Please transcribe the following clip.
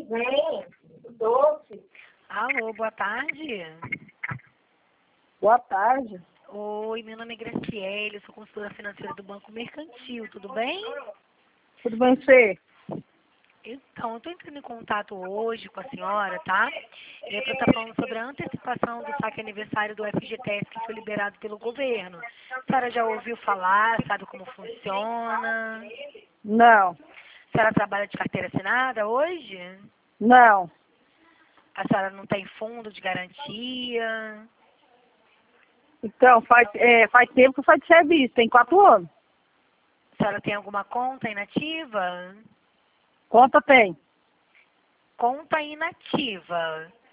Vem, doce. Alô, boa tarde. Boa tarde. Oi, meu nome é Graciele, eu sou consultora financeira do Banco Mercantil, tudo bem? Tudo bem, você? Então, eu estou entrando em contato hoje com a senhora, tá? E é para estar falando sobre a antecipação do saque aniversário do FGTS que foi liberado pelo governo. A senhora já ouviu falar, sabe como funciona? Não, A senhora trabalha de carteira assinada hoje? não. A senhora não tem fundo de garantia? Então, faz tempo que eu faço de serviço, tem 4 anos. A senhora tem alguma conta inativa? Conta tem. Conta inativa.